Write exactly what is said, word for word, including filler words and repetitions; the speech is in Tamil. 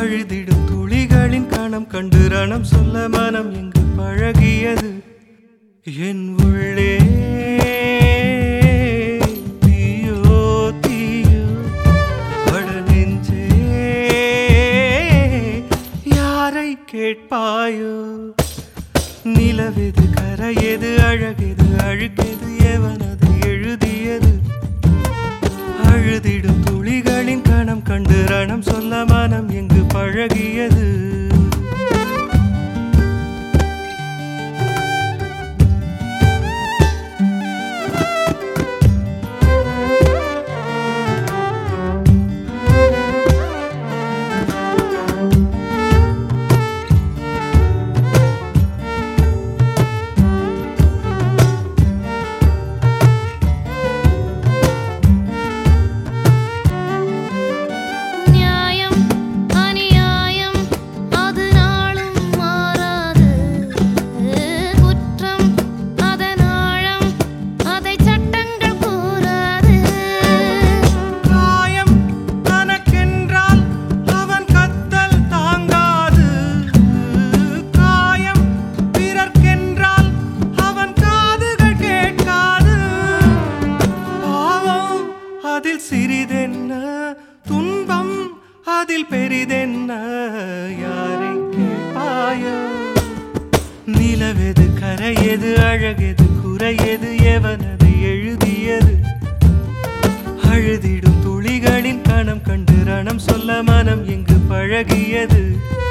அழுதிடும் துளிகளின் கணம் கண்டு ரணம் சொல்ல மனம் எங்கு பழகியது என் உள்ளே தீயோ தீயோ பட நெஞ்சே யாரை கேட்பாயோ நிலவெது கரையெது அழகெது அழுக்கெது எவனது எழுதியது அழுதிடும் துளிகளின் கணம் கண்டு ரணம் சொல்ல மனம் எங்கு பழகியது சிறிதென்ன துன்பம் அதில் பெரிதென்ன யாரை கேட்பாயோ நிலவெது கரையெது அழகெது குறையெது எவனது எழுதியது அழுதிடும் துளிகளின் கணம் கண்டு ரணம் சொல்ல மனம் எங்கு பழகியது